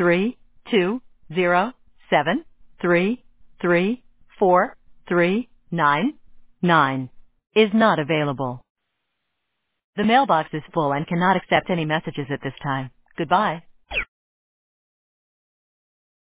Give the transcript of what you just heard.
32073343999 is not available. The mailbox is full and cannot accept any messages at this time. Goodbye.